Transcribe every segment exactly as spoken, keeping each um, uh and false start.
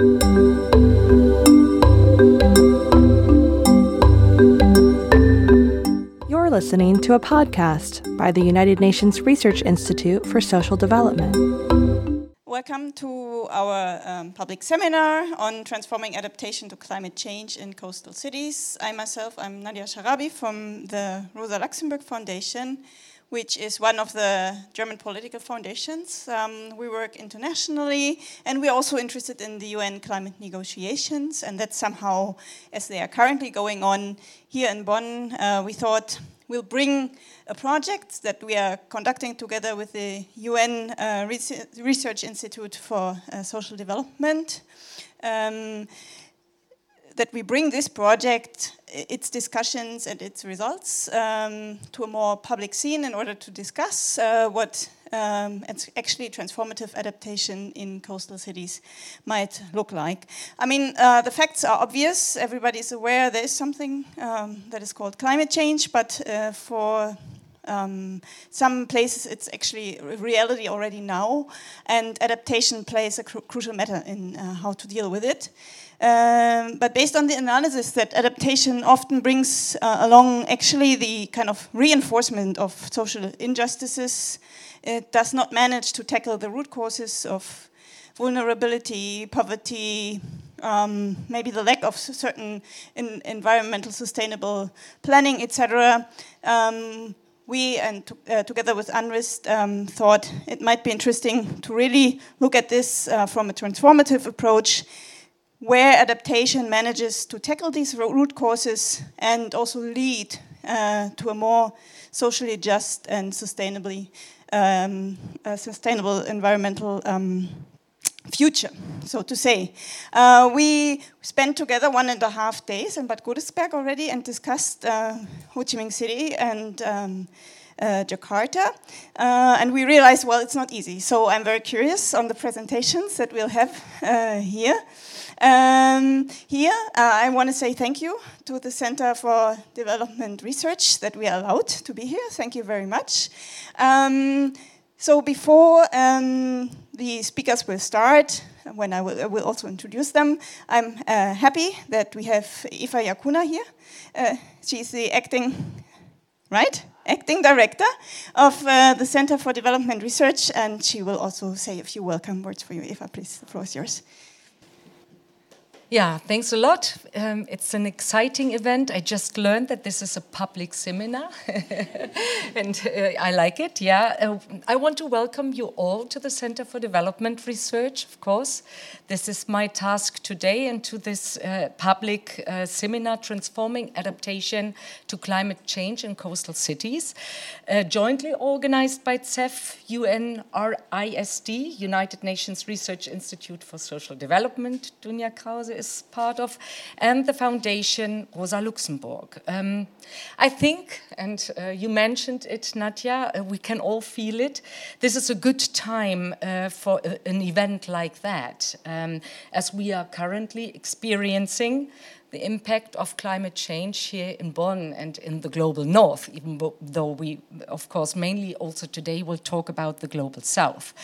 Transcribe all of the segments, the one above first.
You're listening to a podcast by the United Nations Research Institute for Social Development. Welcome to our um, public seminar on transforming adaptation to climate change in coastal cities. I myself, I'm Nadia Sharabi from the Rosa Luxemburg Foundation, which is one of the German political foundations. Um, we work internationally, and we're also interested in the U N climate negotiations, and that somehow, as they are currently going on here in Bonn, uh, we thought we'll bring a project that we are conducting together with the U N uh, Research Institute for uh, Social Development. Um, that we bring this project, its discussions and its results um, to a more public scene in order to discuss uh, what um, actually transformative adaptation in coastal cities might look like. I mean, uh, the facts are obvious. Everybody is aware there is something um, that is called climate change, but uh, for Um, some places it's actually a reality already now, and adaptation plays a cru crucial matter in uh, how to deal with it. Um, but based on the analysis that adaptation often brings uh, along actually the kind of reinforcement of social injustices, it does not manage to tackle the root causes of vulnerability, poverty, um, maybe the lack of certain in environmental sustainable planning, et cetera. Um, We, and to, uh, together with UNRISD, um, thought it might be interesting to really look at this uh, from a transformative approach, where adaptation manages to tackle these root causes and also lead uh, to a more socially just and sustainably um, uh, sustainable environmental um, future, so to say. Uh, we spent together one and a half days in Bad Godesberg already and discussed uh, Ho Chi Minh City and um, uh, Jakarta. Uh, and we realized, well, it's not easy. So I'm very curious on the presentations that we'll have uh, here. Um, here, uh, I want to say thank you to the Center for Development Research that we are allowed to be here. Thank you very much. Um, So before um, the speakers will start, when I will, I will also introduce them, I'm uh, happy that we have Eva Yakuna here. Uh, she's the acting, right? Acting director of uh, the Center for Development Research, and she will also say a few welcome words for you. Eva, please, the floor is yours. Yeah, thanks a lot. Um, it's an exciting event. I just learned that this is a public seminar, and uh, I like it, yeah. Uh, I want to welcome you all to the Center for Development Research, of course. This is my task today, and to this uh, public uh, seminar, Transforming Adaptation to Climate Change in Coastal Cities, uh, jointly organized by C E F, U N R I S D, United Nations Research Institute for Social Development, Dunja Krause is part of, and the Foundation Rosa Luxemburg. Um, I think, and uh, you mentioned it, Nadia, uh, we can all feel it. This is a good time uh, for a, an event like that, um, as we are currently experiencing the impact of climate change here in Bonn and in the global north, even though we, of course, mainly also today will talk about the global south.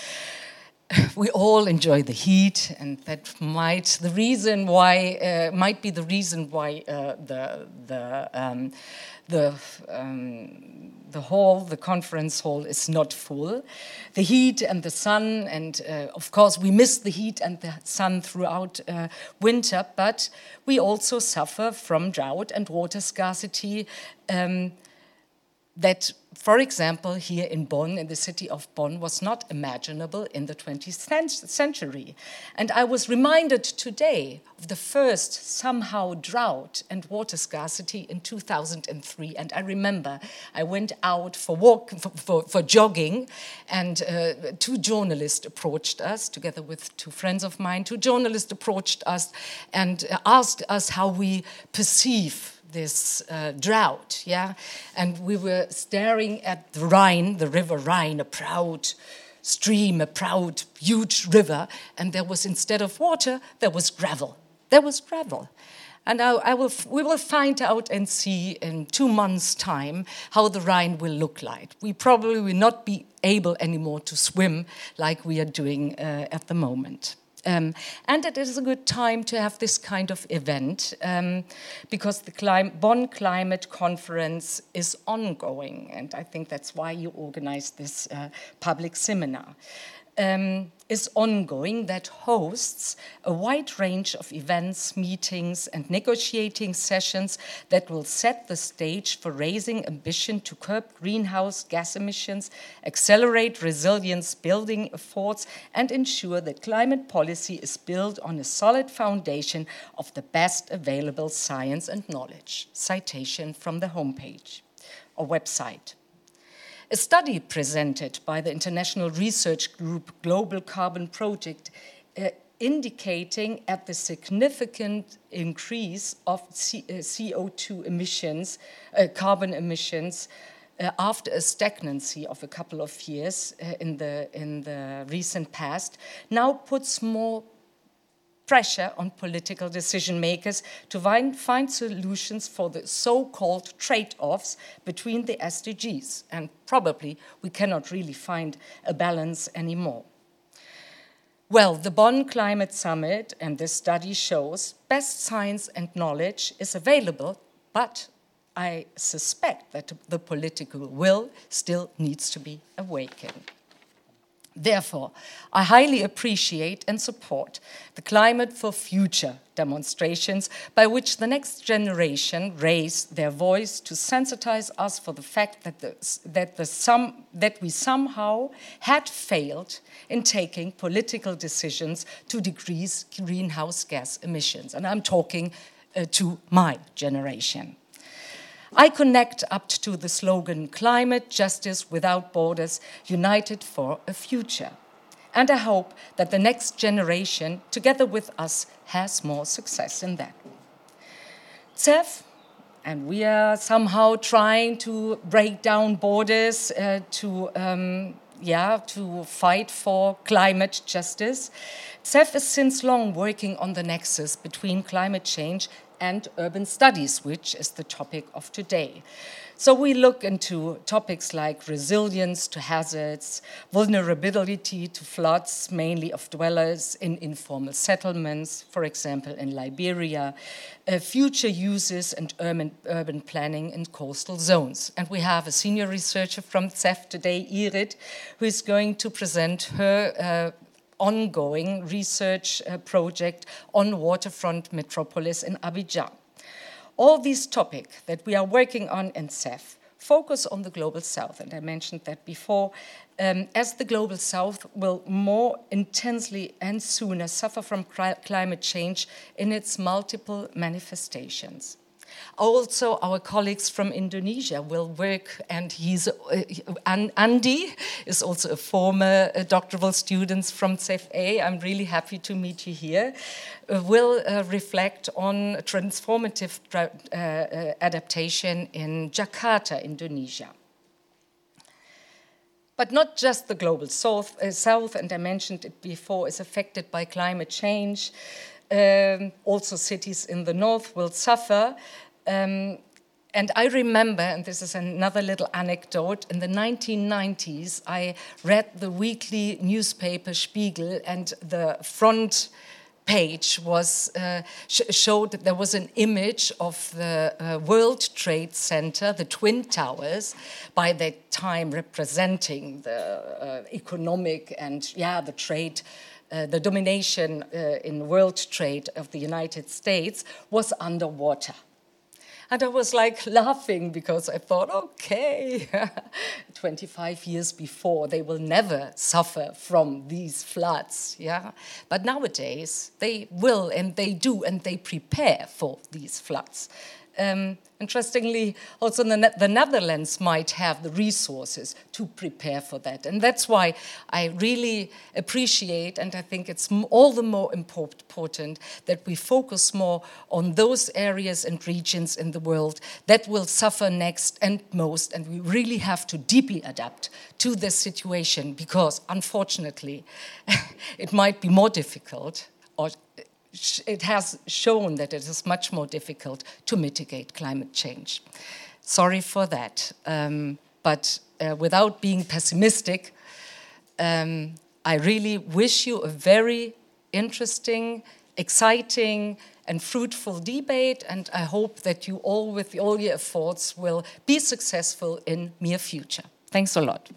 We all enjoy the heat, and that might the reason why uh, might be the reason why uh, the the um, the um, the hall, the conference hall, is not full. The heat and the sun, and uh, of course we miss the heat and the sun throughout uh, winter, but we also suffer from drought and water scarcity. Um, that, for example, here in Bonn, in the city of Bonn, was not imaginable in the twentieth century. And I was reminded today of the first somehow drought and water scarcity in two thousand three. And I remember I went out for walk, for, for, for jogging, and uh, two journalists approached us, together with two friends of mine. Two journalists approached us and asked us how we perceive this uh, drought, yeah? And we were staring at the Rhine, the river Rhine, a proud stream, a proud, huge river, and there was, instead of water, there was gravel. There was gravel. And I, I will, we will find out and see in two months' time how the Rhine will look like. We probably will not be able anymore to swim like we are doing uh, at the moment. Um, and it is a good time to have this kind of event um, because the Clim- Bonn Climate Conference is ongoing, and I think that's why you organized this uh, public seminar. Um, is ongoing that hosts a wide range of events, meetings, and negotiating sessions that will set the stage for raising ambition to curb greenhouse gas emissions, accelerate resilience building efforts, and ensure that climate policy is built on a solid foundation of the best available science and knowledge. Citation from the homepage or website. A study presented by the international research group Global Carbon Project uh, indicating at the significant increase of C- uh, C O two emissions, uh, carbon emissions, uh, after a stagnancy of a couple of years uh, in the, in the recent past, now puts more pressure on political decision makers to find, find solutions for the so-called trade-offs between the S D Gs. And probably we cannot really find a balance anymore. Well, the Bonn Climate Summit and this study shows best science and knowledge is available, but I suspect that the political will still needs to be awakened. Therefore, I highly appreciate and support the Climate for Future demonstrations by which the next generation raise their voice to sensitize us for the fact that, the, that, the some, that we somehow had failed in taking political decisions to decrease greenhouse gas emissions. And I'm talking uh, to my generation. I connect up to the slogan, Climate Justice Without Borders, United for a Future. And I hope that the next generation, together with us, has more success in that. C E F, and we are somehow trying to break down borders uh, to, um, yeah, to fight for climate justice. C E F is since long working on the nexus between climate change and urban studies, which is the topic of today. So we look into topics like resilience to hazards, vulnerability to floods, mainly of dwellers in informal settlements, for example, in Liberia, uh, future uses and urban, urban planning in coastal zones. And we have a senior researcher from C E F today, Irit, who is going to present her uh, ongoing research uh, project on waterfront metropolis in Abidjan. All these topics that we are working on in C E F focus on the Global South, and I mentioned that before, um, as the Global South will more intensely and sooner suffer from climate change in its multiple manifestations. Also, our colleagues from Indonesia will work, and he's uh, Andy is also a former uh, doctoral student from C E F A. I'm really happy to meet you here. Uh, will uh, reflect on transformative uh, uh, adaptation in Jakarta, Indonesia. But not just the global south, uh, south, and I mentioned it before, is affected by climate change. Um, also, cities in the north will suffer. Um, and I remember, and this is another little anecdote, in the nineteen nineties, I read the weekly newspaper Spiegel, and the front page was uh, sh showed that there was an image of the uh, World Trade Center, the Twin Towers, by that time representing the uh, economic and, yeah, the trade Uh, the domination uh, in world trade of the United States was underwater. And I was like laughing because I thought, okay, twenty-five years before, they will never suffer from these floods, yeah? But nowadays, they will, and they do, and they prepare for these floods. Um, interestingly, also the, ne the Netherlands might have the resources to prepare for that. And that's why I really appreciate, and I think it's all the more important that we focus more on those areas and regions in the world that will suffer next and most. And we really have to deeply adapt to this situation because, unfortunately, it might be more difficult, or it has shown that it is much more difficult to mitigate climate change. Sorry for that. Um, but uh, without being pessimistic, um, I really wish you a very interesting, exciting, and fruitful debate, and I hope that you all, with all your efforts, will be successful in near future. Thanks a lot.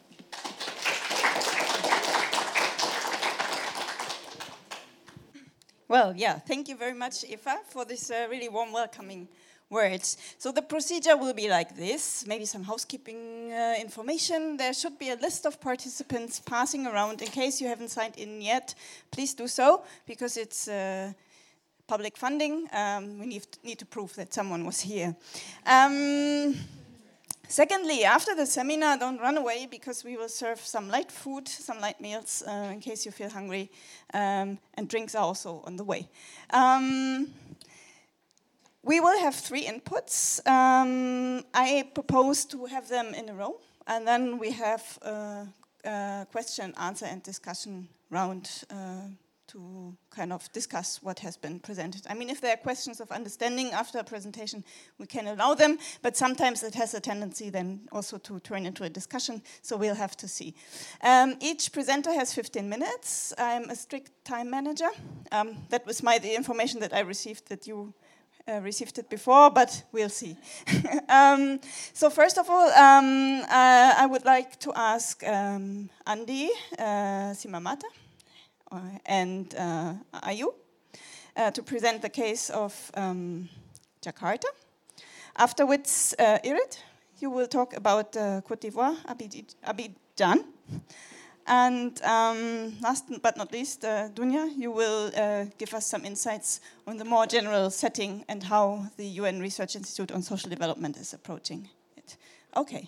Well, yeah, thank you very much, Eva, for this uh, really warm welcoming words. So the procedure will be like this, maybe some housekeeping uh, information. There should be a list of participants passing around. In case you haven't signed in yet, please do so, because it's uh, public funding. Um, we need, need to prove that someone was here. Um, Secondly, after the seminar, don't run away, because we will serve some light food, some light meals, uh, in case you feel hungry, um, and drinks are also on the way. Um, we will have three inputs. Um, I propose to have them in a row, and then we have a, a question, answer, and discussion round uh, to kind of discuss what has been presented. I mean, if there are questions of understanding after a presentation, we can allow them, but sometimes it has a tendency then also to turn into a discussion, so we'll have to see. Um, each presenter has fifteen minutes. I'm a strict time manager. Um, that was my the information that I received, that you uh, received it before, but we'll see. um, so first of all, um, uh, I would like to ask um, Andi uh, Simamata and uh, Ayu uh, to present the case of um, Jakarta. Afterwards, uh, Irit, you will talk about uh, Côte d'Ivoire, Abidjan. And um, last but not least, uh, Dunya, you will uh, give us some insights on the more general setting and how the U N Research Institute on Social Development is approaching it. Okay.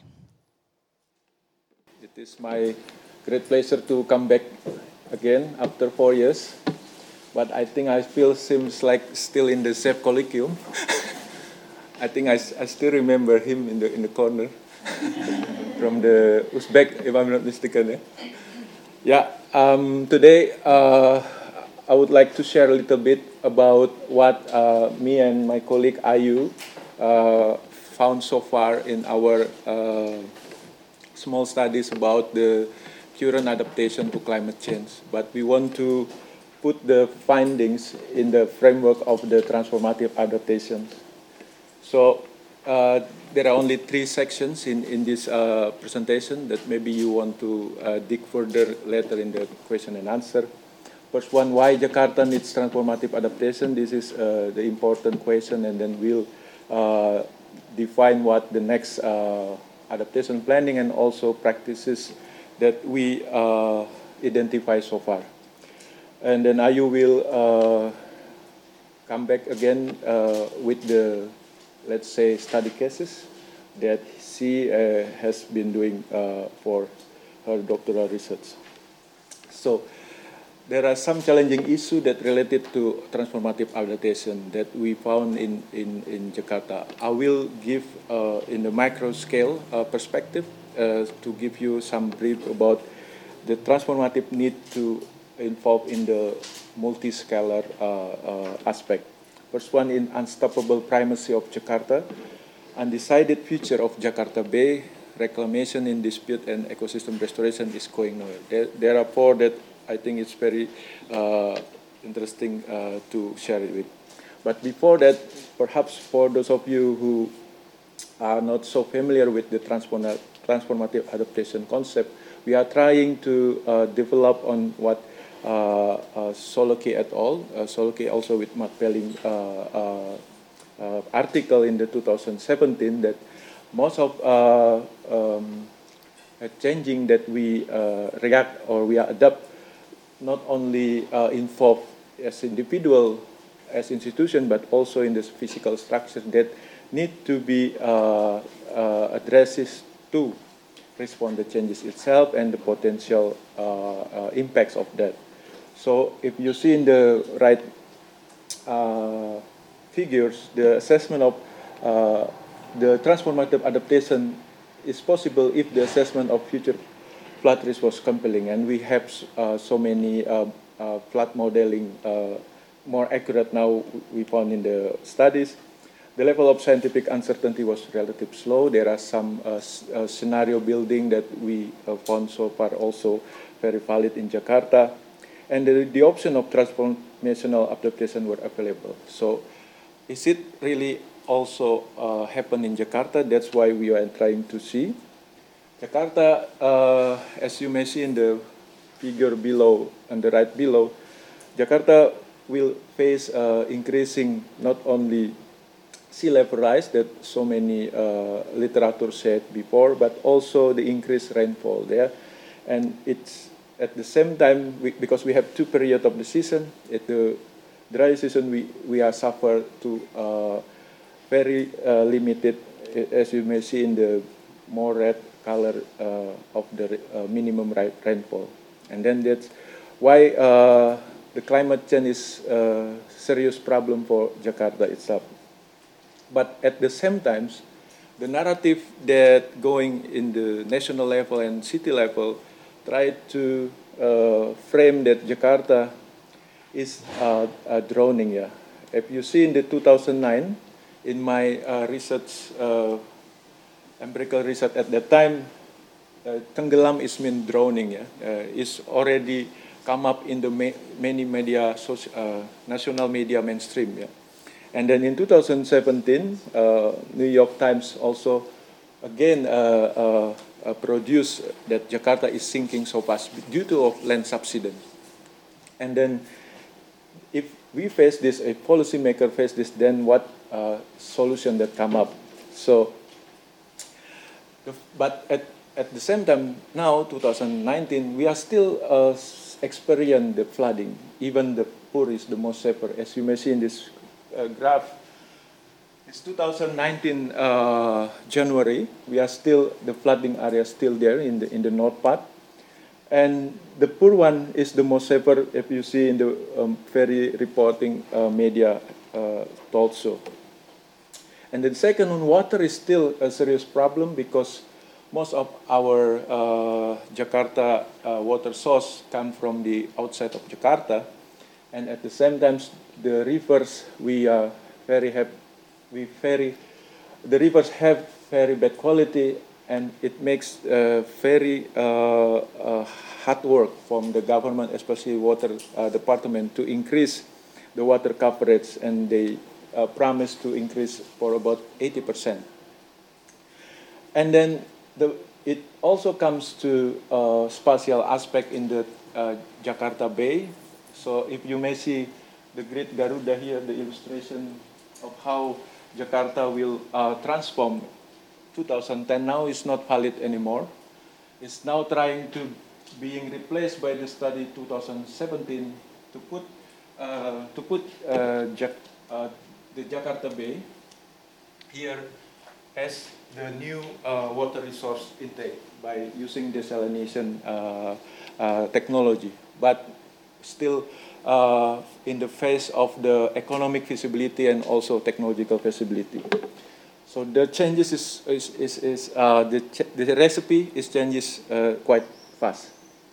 It is my great pleasure to come back again after four years, but I think I feel seems like still in the same colloquium. I think I, I still remember him in the in the corner from the Uzbek, if I'm not mistaken. Yeah. Yeah. Um, today uh, I would like to share a little bit about what uh, me and my colleague Ayu uh, found so far in our uh, small studies about the current adaptation to climate change, but we want to put the findings in the framework of the transformative adaptation. So uh, there are only three sections in, in this uh, presentation that maybe you want to uh, dig further later in the question and answer. First one, why Jakarta needs transformative adaptation? This is uh, the important question, and then we'll uh, define what the next uh, adaptation planning and also practices that we uh, identify so far. And then Ayu will uh, come back again uh, with the, let's say, study cases that she uh, has been doing uh, for her doctoral research. So there are some challenging issues that related to transformative adaptation that we found in, in, in Jakarta. I will give uh, in the micro scale uh, perspective Uh, to give you some brief about the transformative need to involve in the multi-scalar uh, uh, aspect. First one, in unstoppable primacy of Jakarta, undecided future of Jakarta Bay, reclamation in dispute and ecosystem restoration is going nowhere. There, there are four that I think it's very uh, interesting uh, to share it with. But before that, perhaps for those of you who are not so familiar with the transformative transformative adaptation concept, we are trying to uh, develop on what uh, uh, Soloki et al., uh, Soloki also with Matt Pelling uh, uh, uh, article in the two thousand seventeen, that most of uh, um, changing that we uh, react or we adapt not only uh, involve as individual, as institution, but also in this physical structure that need to be uh, uh, addresses to respond to changes itself and the potential uh, uh, impacts of that. So if you see in the right uh, figures, the assessment of uh, the transformative adaptation is possible if the assessment of future flood risk was compelling, and we have uh, so many uh, uh, flood modeling uh, more accurate now we found in the studies. The level of scientific uncertainty was relatively slow. There are some uh, uh, scenario building that we uh, found so far also very valid in Jakarta. and the, the option of transformational adaptation were available. So is it really also uh, happen in Jakarta? That's why we are trying to see. Jakarta, uh, as you may see in the figure below, on the right below, Jakarta will face uh, increasing not only sea level rise that so many uh, literature said before, but also the increased rainfall there. And it's at the same time, we, because we have two periods of the season, at the dry season we, we are suffer to uh, very uh, limited, as you may see in the more red color uh, of the uh, minimum rainfall. And then that's why uh, the climate change is a serious problem for Jakarta itself. But at the same time, the narrative that going in the national level and city level try to uh, frame that Jakarta is uh, uh, drowning. Yeah. If you see in the two thousand nine, in my uh, research, uh, empirical research at that time, uh, tenggelam is mean drowning. Yeah, uh, is already come up in the ma many media, social, uh, national media mainstream. Yeah. And then in two thousand seventeen, uh, New York Times also again uh, uh, uh, produced that Jakarta is sinking so fast due to of land subsidence. And then if we face this, a policymaker face this, then what uh, solution that come up? So, the, but at, at the same time now, two thousand nineteen, we are still uh, experience the flooding. Even the poor is the most suffer. As you may see in this uh, graph, it's two thousand nineteen uh, January. We are still, the flooding area is still there in the in the north part, and the poor one is the most suffer. If you see in the um, ferry reporting uh, media uh, told so. And the second one, water is still a serious problem because most of our uh, Jakarta uh, water source come from the outside of Jakarta, and at the same time, the rivers we are very have, we very, the rivers have very bad quality, and it makes uh, very uh, uh, hard work from the government, especially water uh, department, to increase the water coverage, and they uh, promise to increase for about eighty percent. And then The, it also comes to uh, spatial aspect in the uh, Jakarta Bay. So if you may see the Great Garuda here, the illustration of how Jakarta will uh, transform. two thousand ten now is not valid anymore. It's now trying to being replaced by the study two thousand seventeen to put uh, to put uh, Jak uh, the Jakarta Bay here as the new uh, water resource intake by using desalination uh, uh, technology, but still uh, in the face of the economic feasibility and also technological feasibility. So the changes is, is, is, is uh, the, the recipe is changes uh, quite fast.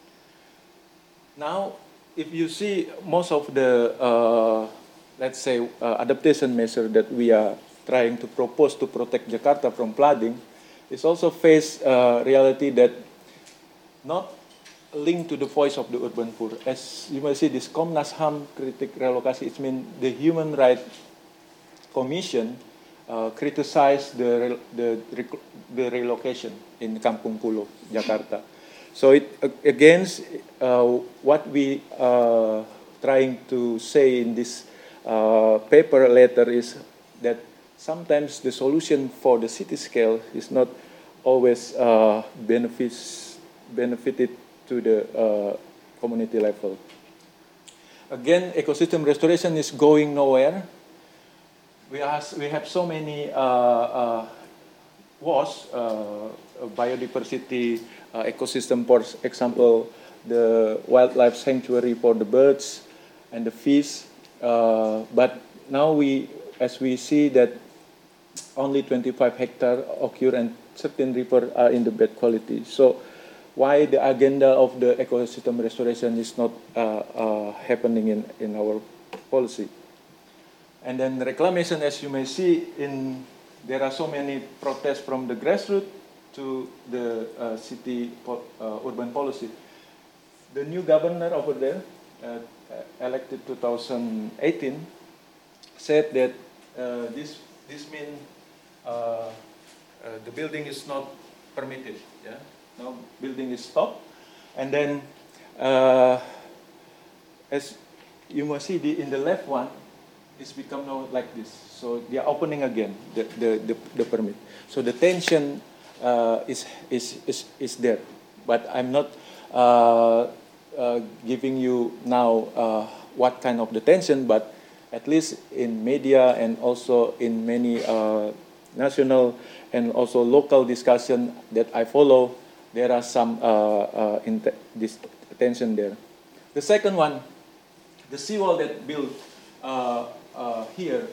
Now, if you see most of the, uh, let's say, uh, adaptation measure that we are trying to propose to protect Jakarta from flooding, is also face uh, reality that not linked to the voice of the urban poor. As you may see, this Komnas H A M critic relokasi, it means the Human Rights Commission uh, criticized the, the, the relocation in Kampung Pulo, Jakarta. So it against uh, what we are trying to say in this uh, paper letter is that sometimes the solution for the city scale is not always uh, benefits, benefited to the uh, community level. Again, ecosystem restoration is going nowhere. We, has, we have so many uh, uh, W O S, uh, biodiversity uh, ecosystem, for example, the wildlife sanctuary for the birds and the fish. Uh, but now we, as we see that only twenty-five hectares occur and certain rivers are in the bad quality. So why the agenda of the ecosystem restoration is not uh, uh, happening in, in our policy. And then reclamation, as you may see, in there are so many protests from the grassroots to the uh, city po uh, urban policy. The new governor over there, uh, elected two thousand eighteen, said that uh, this this means uh, uh, the building is not permitted. Yeah, now building is stopped, and then uh, as you must see the, in the left one, it's become now like this. So they are opening again the the, the, the permit. So the tension uh, is, is is is there, but I'm not uh, uh, giving you now uh, what kind of the tension, but at least in media and also in many uh, national and also local discussion that I follow, there are some uh, uh, in this tension there. The second one, the seawall that built uh, uh, here,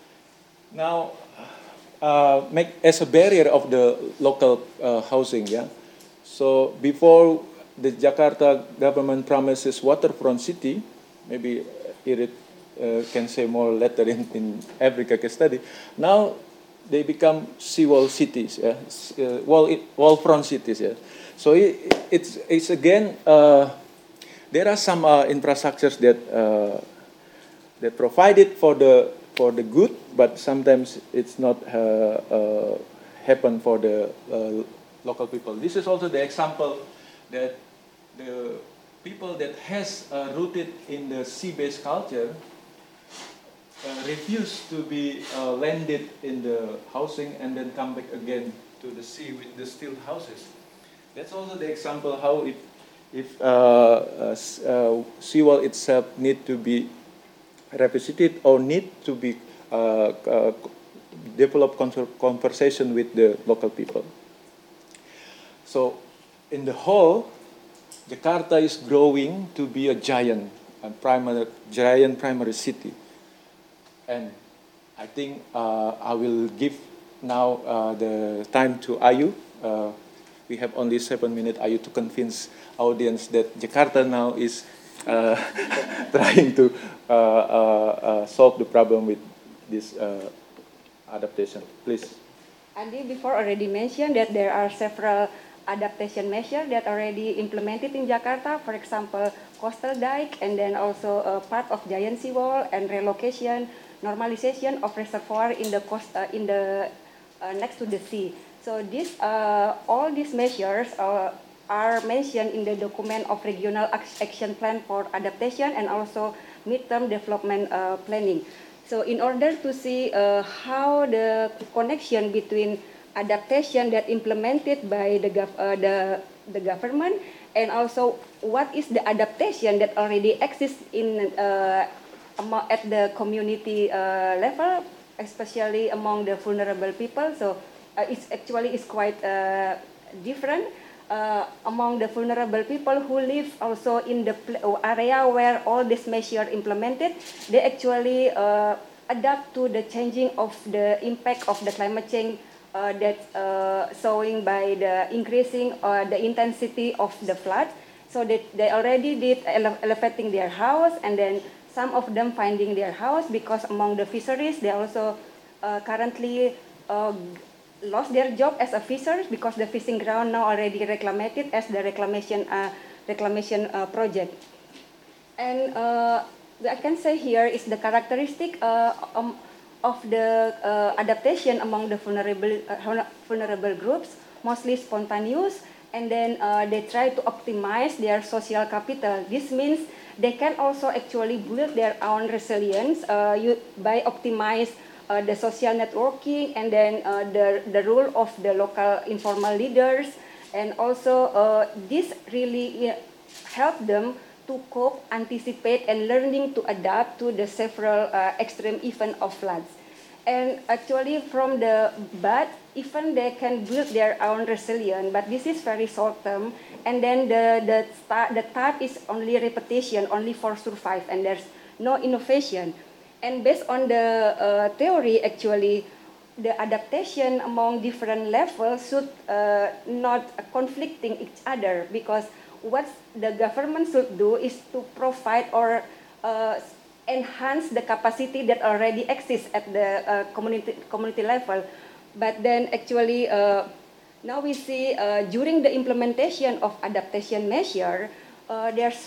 now uh, make as a barrier of the local uh, housing. Yeah, so before the Jakarta government promises waterfront city, maybe Irit uh, can say more later in in every case study. Now they become seawall cities, yeah? uh, wall wall front cities. Yeah, so it, it's it's again. Uh, There are some uh, infrastructures that uh, that provided for the for the good, but sometimes it's not uh, uh, happen for the uh, local people. This is also the example that the people that has uh, rooted in the sea-based culture uh, refuse to be uh, landed in the housing and then come back again to the sea with the still houses. That's also the example how it. If uh, uh, uh, seawall itself need to be revisited or need to be uh, uh, develop conversation with the local people. So, in the whole, Jakarta is growing to be a giant, a primary, giant primary city, and I think uh, I will give now uh, the time to Ayu. Uh, We have only seven minutes, Ayu, to convince audience that Jakarta now is uh, trying to uh, uh, uh, solve the problem with this uh, adaptation. Please. Andy before already mentioned that there are several adaptation measures that already implemented in Jakarta. For example, coastal dike, and then also a part of giant seawall and relocation, normalization of reservoir in the coast uh, in the uh, next to the sea. So this, uh, all these measures uh, are mentioned in the document of Regional Action Plan for Adaptation and also Midterm Development uh, Planning. So in order to see uh, how the connection between adaptation that implemented by the, gov uh, the, the government and also what is the adaptation that already exists in, uh, at the community uh, level, especially among the vulnerable people. So Uh, it's actually is quite uh, different uh, among the vulnerable people who live also in the area where all this measure implemented. They actually uh, adapt to the changing of the impact of the climate change uh, that's uh, showing by the increasing uh, the intensity of the flood. So they, they already did ele elevating their house, and then some of them finding their house because among the fisheries they also uh, currently uh, lost their job as a fisher because the fishing ground now already reclaimed as the reclamation uh, reclamation uh, project. And uh, I can say here is the characteristic uh, um, of the uh, adaptation among the vulnerable uh, vulnerable groups, mostly spontaneous, and then uh, they try to optimize their social capital. This means they can also actually build their own resilience uh, you, by optimize Uh, the social networking, and then uh, the, the role of the local informal leaders, and also uh, this really uh, help them to cope, anticipate, and learning to adapt to the several uh, extreme event of floods. And actually from the, but even they can build their own resilience, but this is very short term, and then the, the, start, the type is only repetition, only for survive, and there's no innovation. And based on the uh, theory, actually, the adaptation among different levels should uh, not conflicting each other, because what the government should do is to provide or uh, enhance the capacity that already exists at the uh, community community level. But then actually, uh, now we see uh, during the implementation of adaptation measure, uh, there's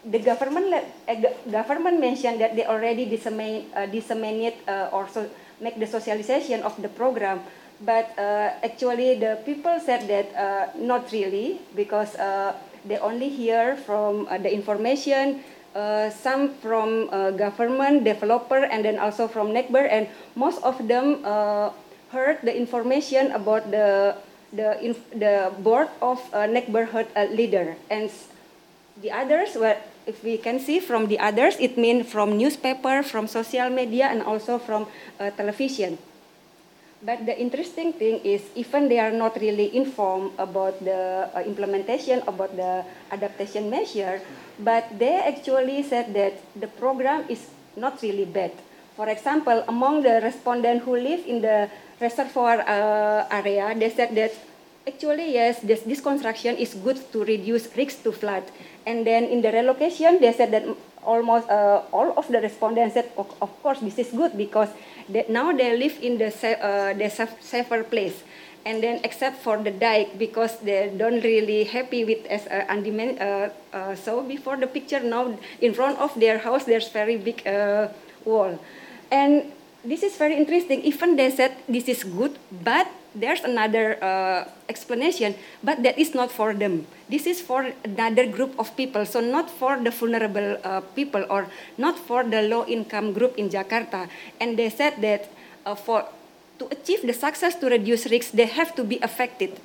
the government uh, government mentioned that they already disseminate, uh, disseminate uh, or so make the socialization of the program, but uh, actually the people said that uh, not really, because uh, they only hear from uh, the information, uh, some from uh, government, developer, and then also from neighbor, and most of them uh, heard the information about the the inf the board of uh, neighborhood uh, leader, and the others, well, if we can see from the others, it means from newspaper, from social media, and also from uh, television. But the interesting thing is, even they are not really informed about the uh, implementation, about the adaptation measure, but they actually said that the program is not really bad. For example, among the respondents who live in the reservoir uh, area, they said that actually, yes, this, this construction is good to reduce risk to flood. And then in the relocation, they said that almost uh, all of the respondents said, of, of course, this is good because they, now they live in the, uh, the safer place. And then except for the dike, because they don't really happy with, as uh, Andy uh, uh, saw before the picture, now in front of their house, there's very big uh, wall. And this is very interesting. Even they said this is good, but there's another uh, explanation, but that is not for them. This is for another group of people, so not for the vulnerable uh, people or not for the low-income group in Jakarta. And they said that uh, for to achieve the success to reduce risks, they have to be affected.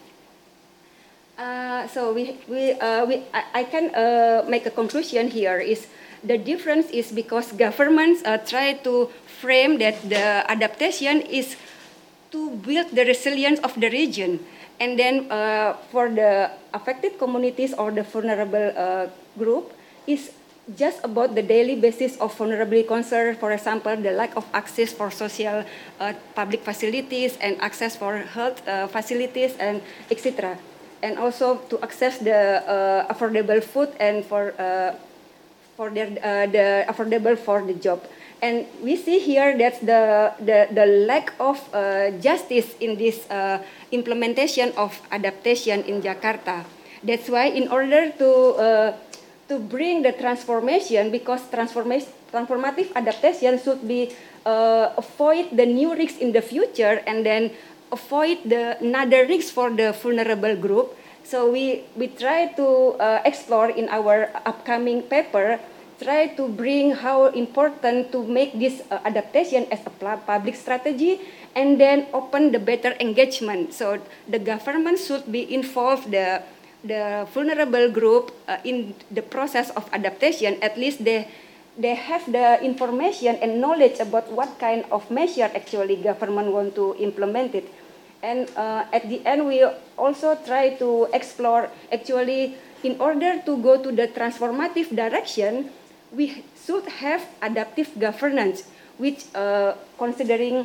Uh, so we, we, uh, we, I, I can uh, make a conclusion here is the difference is because governments uh, try to frame that the adaptation is to build the resilience of the region. And then uh, for the affected communities or the vulnerable uh, group is just about the daily basis of vulnerability concern, for example, the lack of access for social uh, public facilities and access for health uh, facilities and et cetera. And also to access the uh, affordable food and for uh, for their uh, the affordable for the job. And we see here that the the, the lack of uh, justice in this uh, implementation of adaptation in Jakarta. That's why in order to uh, to bring the transformation, because transformation, transformative adaptation should be uh, avoid the new risks in the future and then avoid the another risks for the vulnerable group. So we, we try to uh, explore in our upcoming paper, try to bring how important to make this uh, adaptation as a public strategy and then open the better engagement. So the government should be involved, the the vulnerable group uh, in the process of adaptation. At least they they have the information and knowledge about what kind of measure actually government want to implement it. And uh, at the end, we also try to explore actually in order to go to the transformative direction, we should have adaptive governance, which uh, considering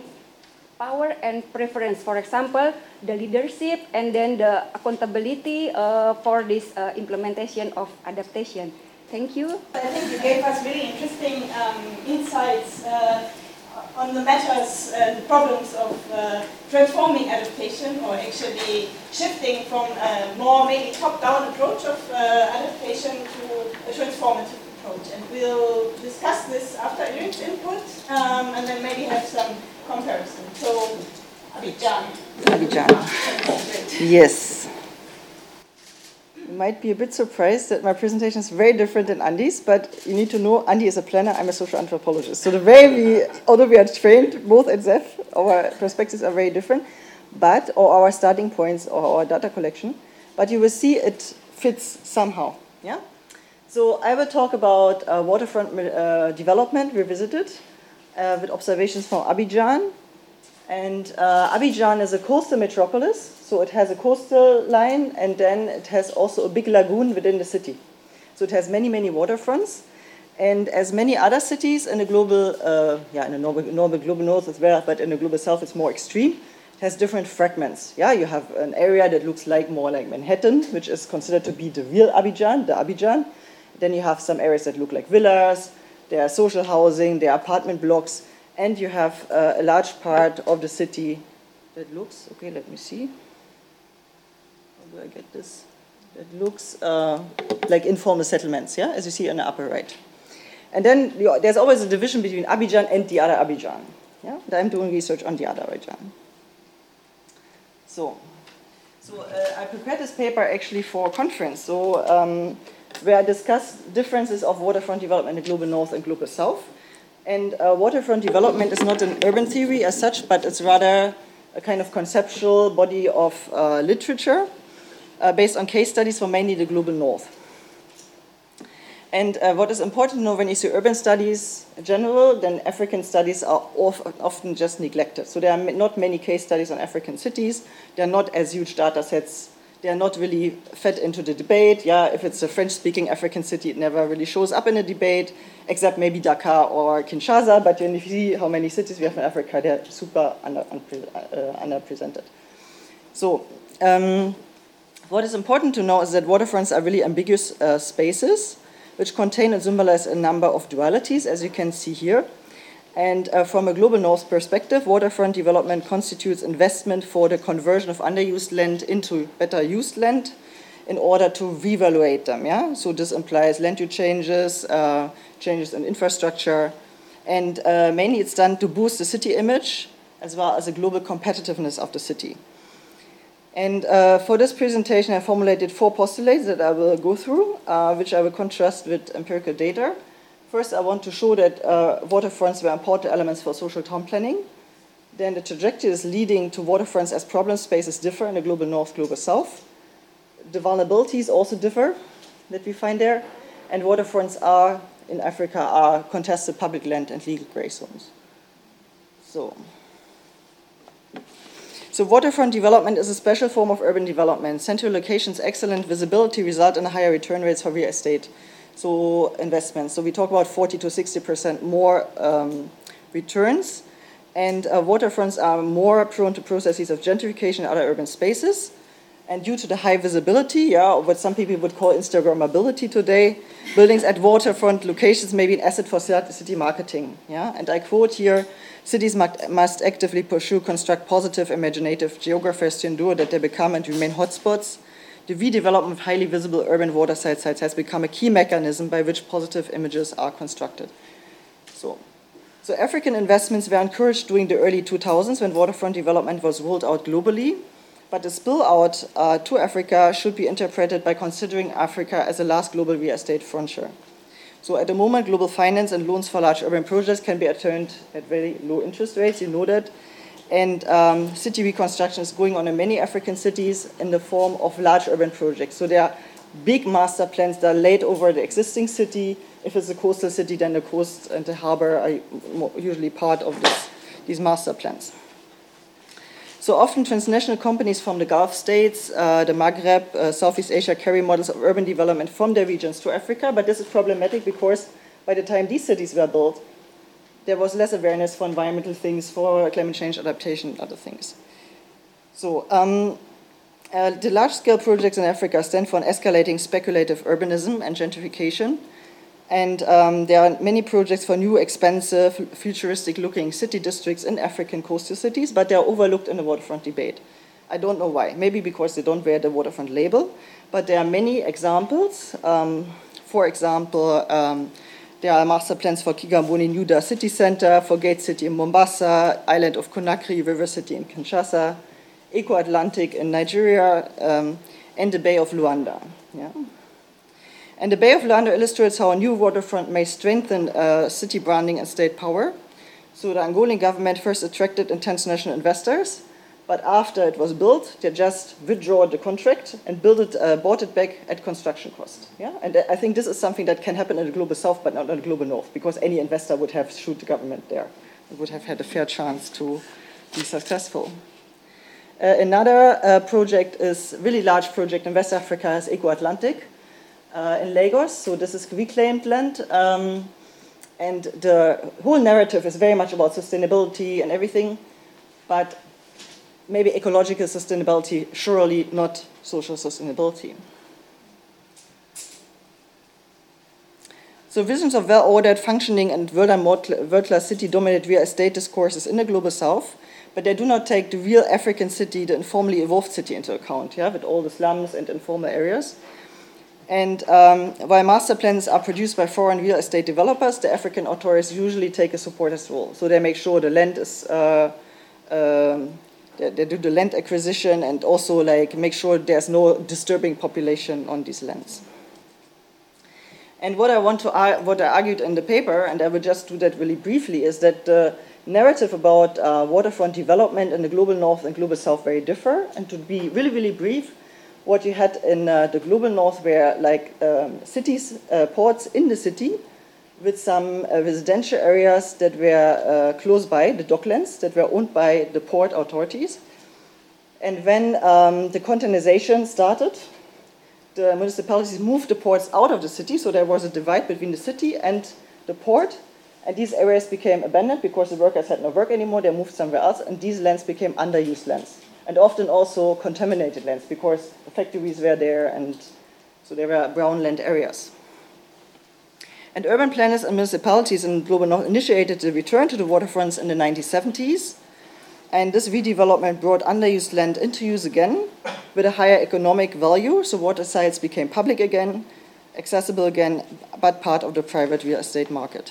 power and preference. For example, the leadership and then the accountability uh, for this uh, implementation of adaptation. Thank you. I think you gave us really interesting um, insights uh, on the matters and problems of uh, transforming adaptation, or actually shifting from a more maybe top-down approach of uh, adaptation to a transformative approach. And we'll discuss this after Irin's input, um, and then maybe have some comparison. So, Abidjan. Abidjan. Yes. You might be a bit surprised that my presentation is very different than Andy's, but you need to know Andy is a planner, I'm a social anthropologist. So the way we, although we are trained both at Z E F, our perspectives are very different, but, or our starting points or our data collection, but you will see it fits somehow. Yeah. So I will talk about uh, waterfront uh, development revisited uh, with observations from Abidjan. And uh, Abidjan is a coastal metropolis, so it has a coastal line, and then it has also a big lagoon within the city. So it has many, many waterfronts. And as many other cities in the global, uh, yeah, in the normal, normal global north as well, but in the global south it's more extreme, it has different fragments. Yeah, you have an area that looks like more like Manhattan, which is considered to be the real Abidjan, the Abidjan. Then you have some areas that look like villas, there are social housing, there are apartment blocks, and you have uh, a large part of the city that looks, okay, let me see. How do I get this? It looks uh, like informal settlements, yeah, as you see on the upper right. And then you know, there's always a division between Abidjan and the other Abidjan. Yeah, and I'm doing research on the other Abidjan. So, so uh, I prepared this paper actually for a conference, so um, where I discussed differences of waterfront development in the global north and global south. And uh, waterfront development is not an urban theory as such, but it's rather a kind of conceptual body of uh, literature uh, based on case studies for mainly the global north. And uh, what is important to know when you see urban studies in general, then African studies are often just neglected. So there are not many case studies on African cities. They are not as huge data sets. They are not really fed into the debate. Yeah, if it's a French-speaking African city, it never really shows up in a debate, except maybe Dakar or Kinshasa. But then if you see how many cities we have in Africa, they're super under, uh, underrepresented. So um, what is important to know is that waterfronts are really ambiguous uh, spaces, which contain and symbolize a number of dualities, as you can see here. And uh, from a global north perspective, waterfront development constitutes investment for the conversion of underused land into better used land in order to revaluate them. Yeah? So this implies land use changes, uh, changes in infrastructure, and uh, mainly it's done to boost the city image as well as the global competitiveness of the city. And uh, for this presentation, I formulated four postulates that I will go through, uh, which I will contrast with empirical data. First, I want to show that uh, waterfronts were important elements for social town planning. Then the trajectories leading to waterfronts as problem spaces differ in the global north, global south. The vulnerabilities also differ that we find there. And waterfronts are, in Africa, are contested public land and legal gray zones. So. So waterfront development is a special form of urban development. Central locations, excellent visibility result in higher return rates for real estate. So investments. So we talk about forty to sixty percent more um, returns. And uh, waterfronts are more prone to processes of gentrification in other urban spaces. And due to the high visibility, yeah, what some people would call Instagrammability today, buildings at waterfront locations may be an asset for city marketing. Yeah? And I quote here, cities must actively pursue, construct positive, imaginative geographers to endure that they become and remain hotspots. The redevelopment of highly visible urban waterside sites has become a key mechanism by which positive images are constructed. So, so African investments were encouraged during the early two thousands when waterfront development was rolled out globally. But the spill out uh, to Africa should be interpreted by considering Africa as a last global real estate frontier. So at the moment, global finance and loans for large urban projects can be obtained at very low interest rates, you know that. And um, city reconstruction is going on in many African cities in the form of large urban projects. So there are big master plans that are laid over the existing city. If it's a coastal city, then the coast and the harbor are usually part of this, these master plans. So often transnational companies from the Gulf states, uh, the Maghreb, uh, Southeast Asia carry models of urban development from their regions to Africa, but this is problematic because by the time these cities were built, there was less awareness for environmental things, for climate change adaptation, and other things. So um, uh, the large-scale projects in Africa stand for an escalating speculative urbanism and gentrification. And um, there are many projects for new, expensive, futuristic-looking city districts in African coastal cities, but they are overlooked in the waterfront debate. I don't know why. Maybe because they don't wear the waterfront label, but there are many examples. Um, for example, um, there are master plans for Kigamboni Nuda City Center, for Gate City in Mombasa, Island of Conakry, River City in Kinshasa, Eco Atlantic in Nigeria, um, and the Bay of Luanda. Yeah? And the Bay of Luanda illustrates how a new waterfront may strengthen uh, city branding and state power. So the Angolan government first attracted international investors, but after it was built, they just withdraw the contract and build it, uh, bought it back at construction cost. Yeah? And I think this is something that can happen in the global south, but not in the global north, because any investor would have sued the government there. It would have had a fair chance to be successful. Uh, another uh, project is a really large project in West Africa, is Eco Atlantic. Uh, in Lagos, so this is reclaimed land, um, and the whole narrative is very much about sustainability and everything, but maybe ecological sustainability, surely not social sustainability. So visions of well-ordered, functioning, and world-class city dominate real estate discourses in the Global South, but they do not take the real African city, the informally evolved city, into account, yeah, with all the slums and informal areas. And um, while master plans are produced by foreign real estate developers, the African authorities usually take a supporter's role. So they make sure the land is, uh, um, they, they do the land acquisition and also like make sure there's no disturbing population on these lands. And what I want to, what I argued in the paper, and I will just do that really briefly, is that the narrative about uh, waterfront development in the Global North and Global South very differ. And to be really, really brief, what you had in uh, the Global North were like um, cities, uh, ports in the city, with some uh, residential areas that were uh, close by, the docklands, that were owned by the port authorities. And when um, the containerization started, the municipalities moved the ports out of the city, so there was a divide between the city and the port, and these areas became abandoned because the workers had no work anymore, they moved somewhere else, and these lands became underused lands, and often also contaminated lands because the factories were there, and so there were brown land areas. And urban planners and municipalities in Global North initiated the return to the waterfronts in the nineteen seventies, and this redevelopment brought underused land into use again with a higher economic value, so water sites became public again, accessible again, but part of the private real estate market.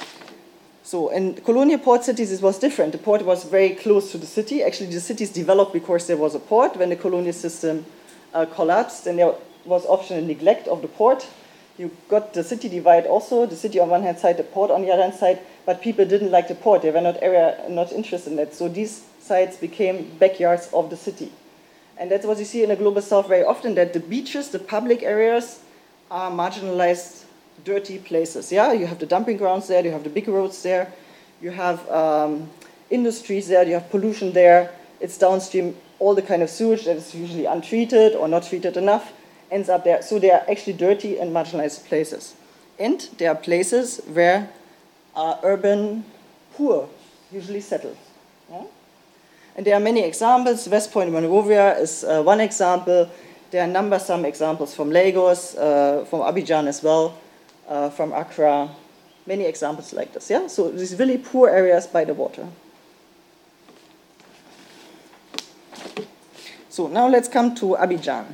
So in colonial port cities, it was different. The port was very close to the city. Actually, the cities developed because there was a port. When the colonial system uh, collapsed, then there was often a neglect of the port. You got the city divide also, the city on one hand side, the port on the other hand side, but people didn't like the port. They were not area, not interested in that. So these sites became backyards of the city. And that's what you see in the Global South very often, that the beaches, the public areas, are marginalized, dirty places. Yeah, you have the dumping grounds there, you have the big roads there, you have um, industries there, you have pollution there. It's downstream, all the kind of sewage that is usually untreated or not treated enough ends up there. So they are actually dirty and marginalized places. And there are places where uh, urban poor usually settle. Yeah? And there are many examples. West Point Monrovia is uh, one example. There are numbersome examples from Lagos, uh, from Abidjan as well, uh, from Accra. Many examples like this. Yeah? So these really poor areas by the water. So now let's come to Abidjan.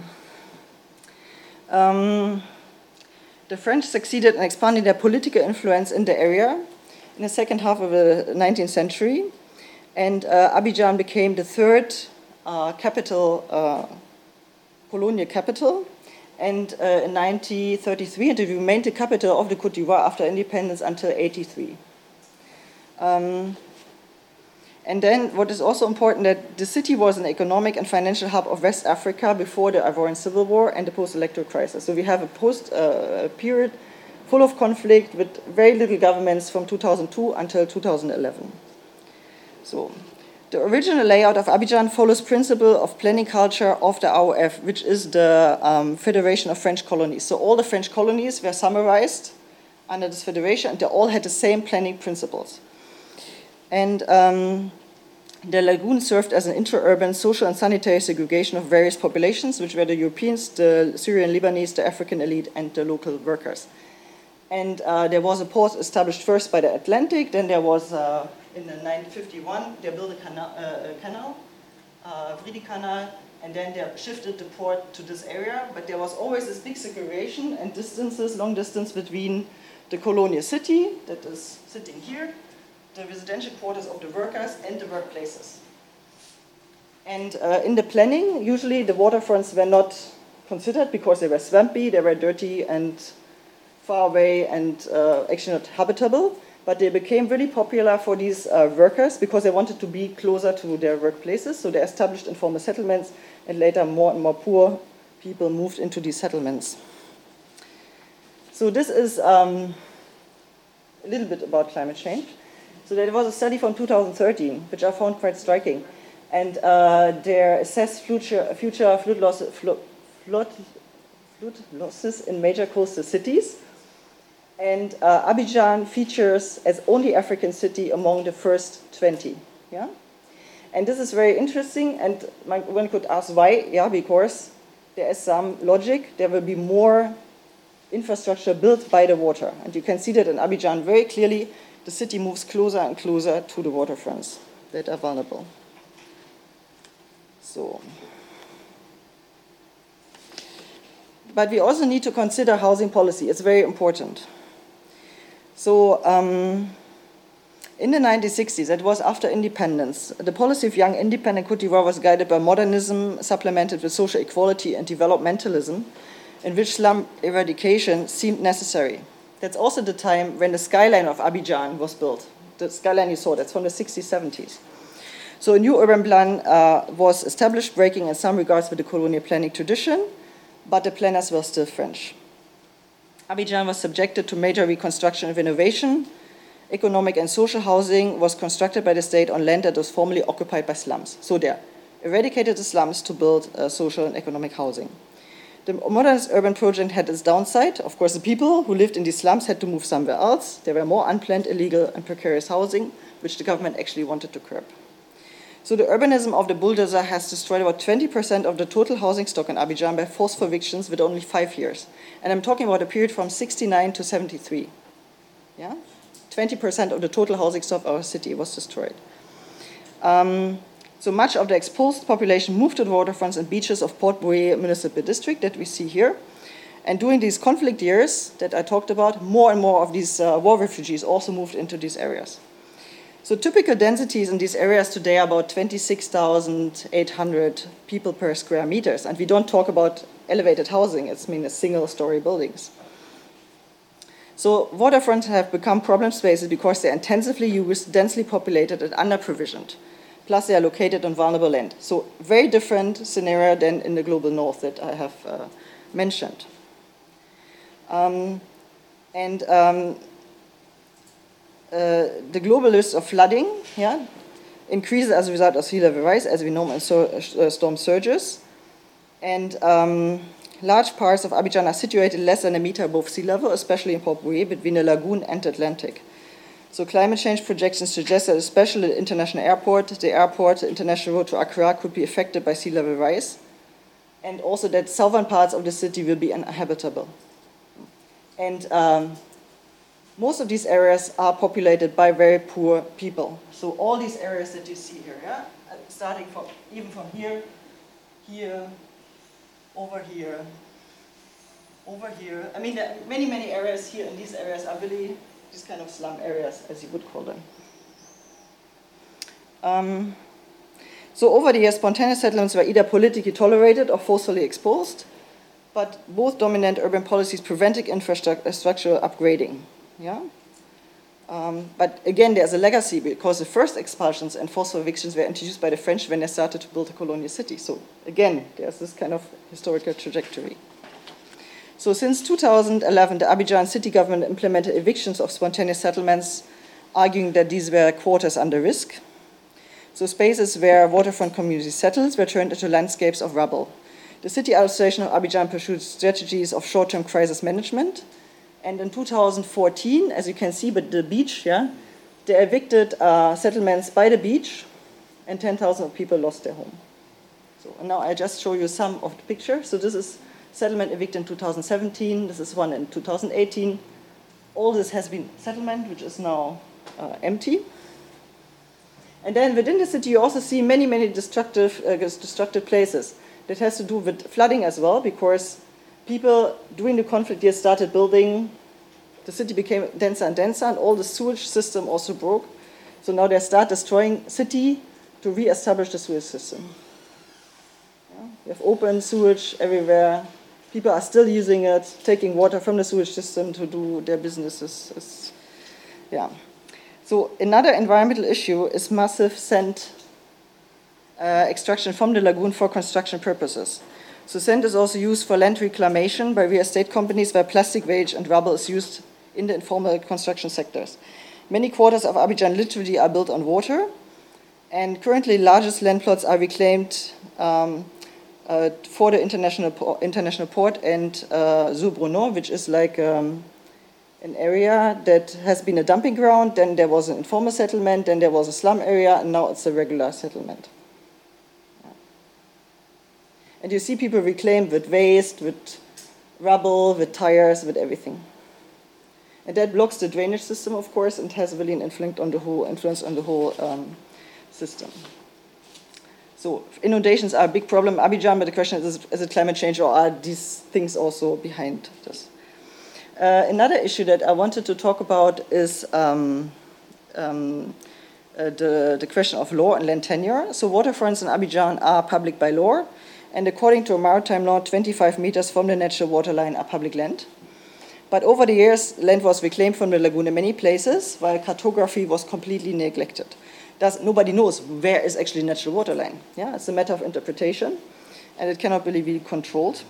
Um, the French succeeded in expanding their political influence in the area in the second half of the nineteenth century. And uh, Abidjan became the third uh, capital, uh, colonial capital. And uh, in nineteen thirty-three, it remained the capital of the Côte d'Ivoire after independence until eighty-three. Um, and then what is also important, that the city was an economic and financial hub of West Africa before the Ivorian Civil War and the post-electoral crisis. So we have a post uh, period full of conflict with very little governments from two thousand two until two thousand eleven. So, the original layout of Abidjan follows principle of planning culture of the A O F, which is the um, Federation of French Colonies. So all the French colonies were summarized under this federation, and they all had the same planning principles. And um, the lagoon served as an intra-urban social and sanitary segregation of various populations, which were the Europeans, the Syrian Lebanese, the African elite, and the local workers. And uh, there was a port established first by the Atlantic, then there was uh, in the nineteen fifty-one, they built a canal, uh, a canal uh, Vridi Canal, and then they shifted the port to this area. But there was always this big segregation and distances, long distance between the colonial city, that is sitting here, the residential quarters of the workers, and the workplaces. And uh, in the planning, usually the waterfronts were not considered because they were swampy, they were dirty and far away and uh, actually not habitable. But they became really popular for these uh, workers because they wanted to be closer to their workplaces. So they established informal settlements, and later more and more poor people moved into these settlements. So this is um, a little bit about climate change. So there was a study from two thousand thirteen, which I found quite striking. And uh, they assessed future, future flood, loss, flood, flood, flood losses in major coastal cities. And uh, Abidjan features as only African city among the first twenty. Yeah? And this is very interesting, and one could ask why. Yeah, because there is some logic. There will be more infrastructure built by the water. And you can see that in Abidjan very clearly. The city moves closer and closer to the waterfronts that are vulnerable. So, but we also need to consider housing policy. It's very important. So, um, in the nineteen sixties, that was after independence, the policy of young independent Côte d'Ivoire was guided by modernism, supplemented with social equality and developmentalism, in which slum eradication seemed necessary. That's also the time when the skyline of Abidjan was built. The skyline you saw, that's from the sixties, seventies. So a new urban plan uh, was established, breaking in some regards with the colonial planning tradition, but the planners were still French. Abidjan was subjected to major reconstruction and renovation. Economic and social housing was constructed by the state on land that was formerly occupied by slums. So they eradicated the slums to build uh, social and economic housing. The modernist urban project had its downside. Of course, the people who lived in these slums had to move somewhere else. There were more unplanned, illegal, and precarious housing, which the government actually wanted to curb. So the urbanism of the bulldozer has destroyed about twenty percent of the total housing stock in Abidjan by forceful evictions with only five years. And I'm talking about a period from sixty-nine to seventy-three. Yeah? twenty percent of the total housing stock of our city was destroyed. Um, So much of the exposed population moved to the waterfronts and beaches of Port Boué municipal district that we see here. And during these conflict years that I talked about, more and more of these uh, war refugees also moved into these areas. So typical densities in these areas today are about twenty-six thousand eight hundred people per square meters. And we don't talk about elevated housing, it's I mean single-story buildings. So waterfronts have become problem spaces because they're intensively used, densely populated, and under-provisioned. Plus they are located on vulnerable land. So very different scenario than in the global north that I have uh, mentioned. Um, and um, uh, the global risk of flooding yeah, increases as a result of sea level rise, as we know in so, uh, storm surges. And um, large parts of Abidjan are situated less than a meter above sea level, especially in Port Boué, between the lagoon and the Atlantic. So climate change projections suggest that especially the international airport, the airport, the international road to Accra could be affected by sea level rise, and also that southern parts of the city will be uninhabitable. And um, most of these areas are populated by very poor people. So all these areas that you see here, yeah, starting from even from here, here, over here, over here. I mean, there are many, many areas here, and these areas are really these kind of slum areas, as you would call them. Um, so over the years, spontaneous settlements were either politically tolerated or forcefully exposed, but both dominant urban policies prevented infrastructural upgrading. Yeah? Um, but again, there's a legacy because the first expulsions and forceful evictions were introduced by the French when they started to build a colonial city. So again, there's this kind of historical trajectory. So since two thousand eleven, the Abidjan city government implemented evictions of spontaneous settlements, arguing that these were quarters under risk. So spaces where waterfront communities settled were turned into landscapes of rubble. The city administration of Abidjan pursued strategies of short-term crisis management. And in two thousand fourteen, as you can see, but the beach, yeah, they evicted uh, settlements by the beach, and ten thousand people lost their home. So and now I just show you some of the pictures. So this is settlement evicted in two thousand seventeen. This is one in two thousand eighteen. All this has been settlement, which is now uh, empty. And then within the city, you also see many, many destructive, uh, destructive places. That has to do with flooding as well, because people during the conflict years started building. The city became denser and denser, and all the sewage system also broke. So now they start destroying city to re-establish the sewage system. Yeah? We have open sewage everywhere. People are still using it, taking water from the sewage system to do their businesses. It's, yeah. So another environmental issue is massive sand uh, extraction from the lagoon for construction purposes. So sand is also used for land reclamation by real estate companies where plastic waste and rubble is used in the informal construction sectors. Many quarters of Abidjan literally are built on water, and currently largest land plots are reclaimed um, uh, for the international, po international port and uh, Zoubruno, which is like um, an area that has been a dumping ground, then there was an informal settlement, then there was a slum area, and now it's a regular settlement. Yeah. And you see people reclaimed with waste, with rubble, with tires, with everything. And that blocks the drainage system, of course, and has really an influence on the whole, influence on the whole um, system. So inundations are a big problem in Abidjan, but the question is, is it climate change, or are these things also behind this? Uh, another issue that I wanted to talk about is um, um, uh, the, the question of law and land tenure. So waterfronts in Abidjan are public by law, and according to a maritime law, twenty-five meters from the natural waterline are public land. But over the years, land was reclaimed from the lagoon in many places, while cartography was completely neglected. Does, nobody knows where is actually natural waterline. Yeah, it's a matter of interpretation, and it cannot really be controlled.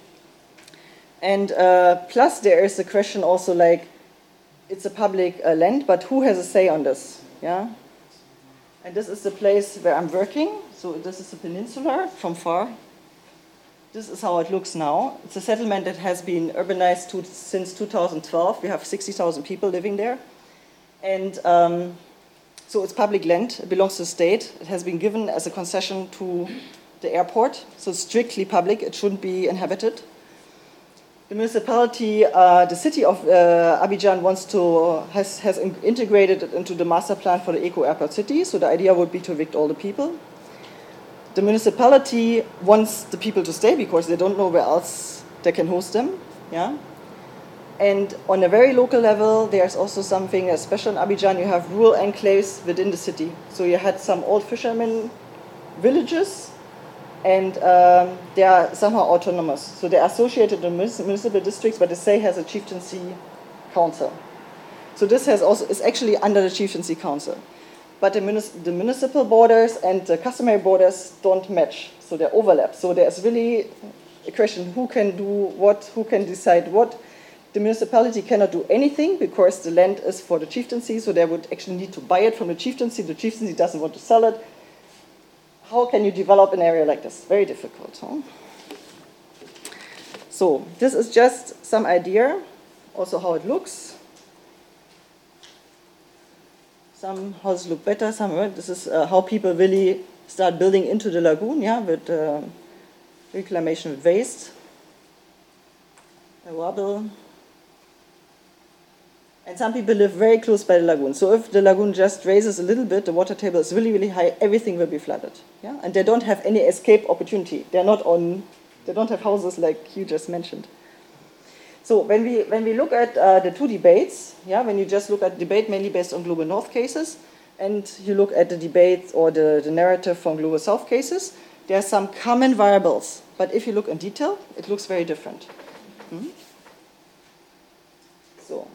And uh, plus, there is the question also like, it's a public uh, land, but who has a say on this? Yeah, and this is the place where I'm working. So this is a peninsula from far. This is how it looks now. It's a settlement that has been urbanized to, since two thousand twelve. We have sixty thousand people living there. And um, so it's public land. It belongs to the state. It has been given as a concession to the airport. So it's strictly public. It shouldn't be inhabited. The municipality, uh, the city of uh, Abidjan wants to, has, has integrated it into the master plan for the eco-airport city. So the idea would be to evict all the people. The municipality wants the people to stay because they don't know where else they can host them. Yeah? And on a very local level, there's also something uh, special in Abidjan. You have rural enclaves within the city. So you had some old fishermen villages, and um, they are somehow autonomous. So they're associated with municipal districts, but the say has a chieftaincy council. So this has also is actually under the chieftaincy council. But the, munic the municipal borders and the customary borders don't match, so they overlap. So there's really a question, who can do what, who can decide what. The municipality cannot do anything because the land is for the chieftaincy, so they would actually need to buy it from the chieftaincy. The chieftaincy doesn't want to sell it. How can you develop an area like this? Very difficult. Huh? So this is just some idea, also how it looks. Some houses look better, some this is uh, how people really start building into the lagoon, yeah, with uh, reclamation with waste, a rubble. And some people live very close by the lagoon. So if the lagoon just raises a little bit, the water table is really, really high, everything will be flooded. Yeah? And they don't have any escape opportunity. They're not on, they don't have houses like you just mentioned. So when we, when we look at uh, the two debates, yeah, when you just look at debate mainly based on Global North cases, and you look at the debate or the, the narrative from Global South cases, there are some common variables. But if you look in detail, it looks very different. Hmm? So,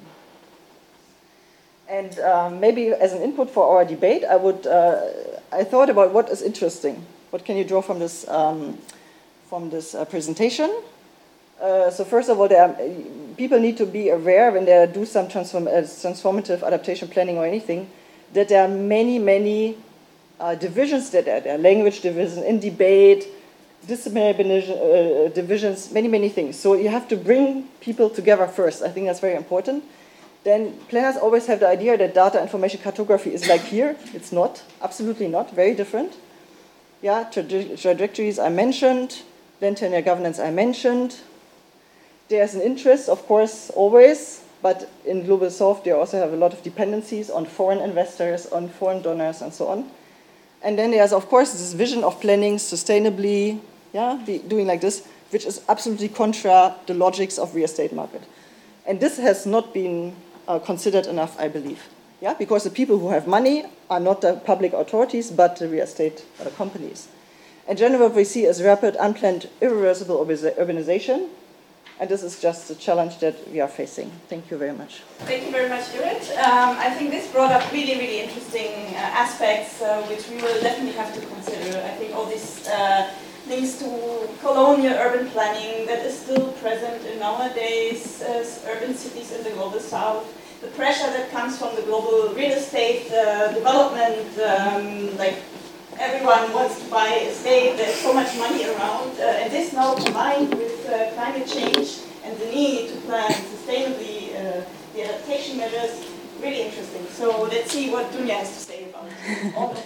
and um, maybe as an input for our debate, I would, uh, I thought about what is interesting. What can you draw from this, um, from this uh, presentation? Uh, so first of all, there are, people need to be aware when they do some transform, uh, transformative adaptation planning or anything, that there are many, many uh, divisions that are there. Language division, in debate, disciplinary uh, divisions, many, many things. So you have to bring people together first. I think that's very important. Then planners always have the idea that data information cartography is like here. It's not, absolutely not, very different. Yeah, tra trajectories I mentioned, land tenure governance I mentioned. There's an interest, of course, always, but in Global South, they also have a lot of dependencies on foreign investors, on foreign donors, and so on. And then there's, of course, this vision of planning sustainably, yeah, be doing like this, which is absolutely contra the logics of real estate market. And this has not been uh, considered enough, I believe, yeah, because the people who have money are not the public authorities, but the real estate uh, companies. In general, what we see is rapid, unplanned, irreversible urbanization. And this is just a challenge that we are facing. Thank you very much. Thank you very much, Irit. Um, I think this brought up really, really interesting uh, aspects, uh, which we will definitely have to consider. I think all these uh, links to colonial urban planning that is still present in nowadays as urban cities in the Global South, the pressure that comes from the global real estate uh, development, um, like everyone wants to buy a estate, there's so much money around, uh, and this now combined with uh, climate change and the need to plan sustainably uh, the adaptation measures, really interesting. So let's see what Dunja has to say about all of this.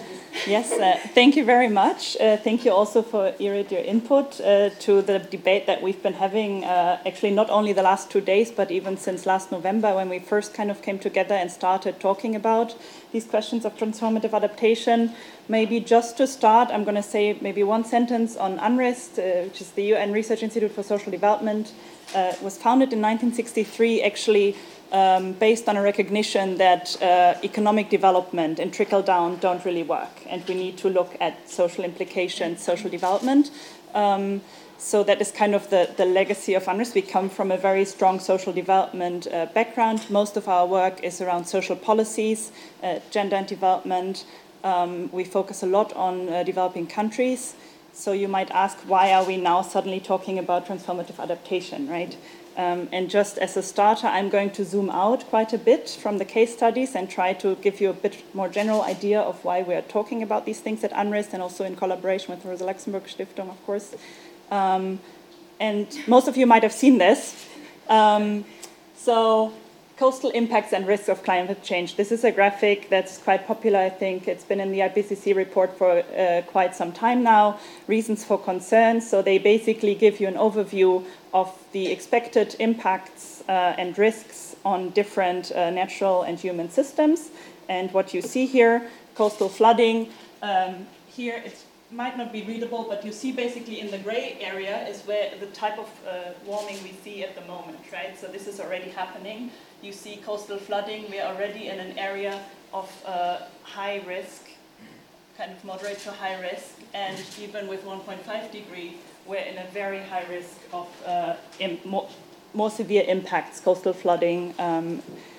Yes, uh, thank you very much. Uh, thank you also for Irid, your input uh, to the debate that we've been having uh, actually not only the last two days, but even since last November when we first kind of came together and started talking about these questions of transformative adaptation. Maybe just to start, I'm going to say maybe one sentence on UNRISD, uh, which is the U N Research Institute for Social Development. Uh, was founded in nineteen sixty-three, actually um, based on a recognition that uh, economic development and trickle down don't really work, and we need to look at social implications, social development. Um, so that is kind of the, the legacy of UNRISD. We come from a very strong social development uh, background. Most of our work is around social policies, uh, gender and development. Um, we focus a lot on uh, developing countries. So you might ask, why are we now suddenly talking about transformative adaptation, right? Um, and just as a starter, I'm going to zoom out quite a bit from the case studies and try to give you a bit more general idea of why we are talking about these things at UNRISD and also in collaboration with the Rosa Luxemburg Stiftung, of course. Um, and most of you might have seen this. Um, so coastal impacts and risks of climate change. This is a graphic that's quite popular, I think. It's been in the I P C C report for uh, quite some time now. Reasons for concern. So they basically give you an overview of the expected impacts uh, and risks on different uh, natural and human systems. And what you see here, coastal flooding. Um, here it might not be readable, but you see basically in the gray area is where the type of uh, warming we see at the moment, right? So this is already happening. You see coastal flooding. We are already in an area of uh, high risk, kind of moderate to high risk, and even with one point five degree, we're in a very high risk of uh, more, more severe impacts, coastal flooding. Um,